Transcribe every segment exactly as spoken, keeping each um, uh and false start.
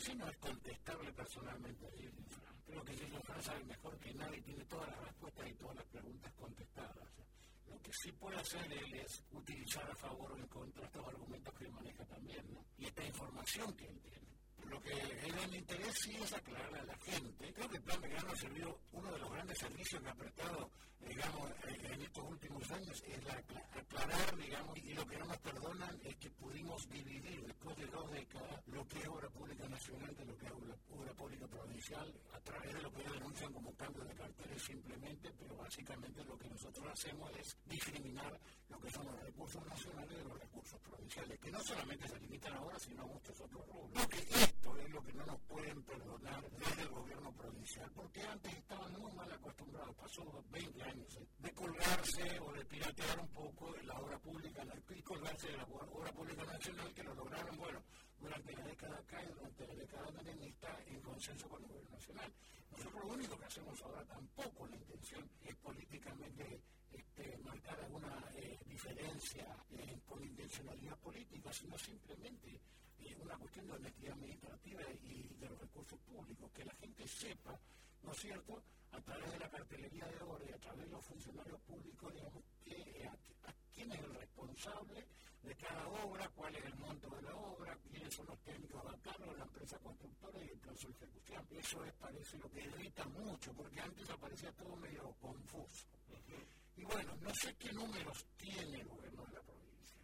sí no es contestarle personalmente a Gilles Infran. Creo que Gilles Infran sabe mejor que nadie, tiene todas las respuestas y todas las preguntas contestadas. Lo que sí puede hacer él es utilizar a favor o en contra estos argumentos que él maneja también, ¿no? Y esta información que él tiene. Lo que él en interés sí es aclarar a la gente. Creo que el plan Belgrano ha servido, uno de los grandes servicios que ha prestado, digamos, en estos últimos años, es la, aclarar, digamos, y lo que no nos perdonan es que pudimos dividir después de dos décadas lo que es obra pública nacional de lo que es obra, obra pública provincial, a través de lo que ellos denuncian como cambio de carteles simplemente, pero básicamente lo que nosotros hacemos es discriminar lo que son los recursos nacionales de los recursos provinciales, que no solamente se limitan ahora, sino a muchos otros rubros. Lo que esto es lo que no nos pueden perdonar desde el gobierno provincial, porque antes estaban muy mal acostumbrados, pasó veinte años, ¿eh? de colgarse o de piratear un poco de la obra pública y colgarse de la obra pública nacional, que lo lograron, bueno, durante la década acá y durante la década menemista en consenso con el gobierno nacional. Nosotros lo único que hacemos ahora, tampoco la intención es políticamente este, marcar alguna eh, diferencia eh, con intencionalidad política, sino simplemente eh, una cuestión de honestidad administrativa y de los recursos públicos, que la gente sepa, ¿no es cierto?, a través de la cartelería de obra y a través de los funcionarios públicos, digamos, que, a, a quién es el responsable de cada obra, cuál es el monto de la obra, quiénes son los técnicos a cargo, la empresa constructora y el plazo de ejecución. Eso es, parece, lo que irrita mucho, porque antes aparecía todo medio confuso. Uh-huh. Y bueno, no sé qué números tiene el gobierno de la provincia,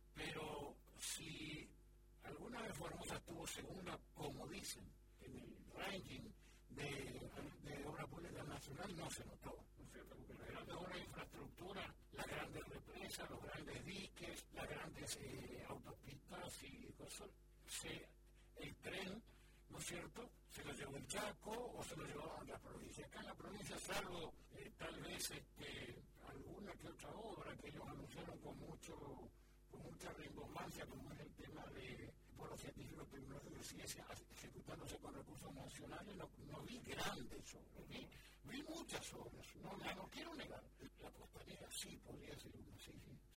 pero si alguna vez Formosa estuvo segunda, como dicen, en el ranking de, de obra pública nacional, no se notó, ¿no es cierto? Porque las grandes obras de infraestructura, las grandes represas, los grandes diques, las grandes eh, autopistas y cosas, se, el tren, ¿no es cierto?, se lo llevó el Chaco o se lo llevaron a la provincia. Acá en la provincia, salvo eh, tal vez este, alguna que otra obra que ellos anunciaron con mucho con mucha rimbombancia, como es el tema de por los científicos tecnológicos de ciencia ejecutándose con recursos nacionales, no, no vi grandes obras, vi, vi muchas obras, no, no quiero negar. La costanera sí podría ser una, sí, sí.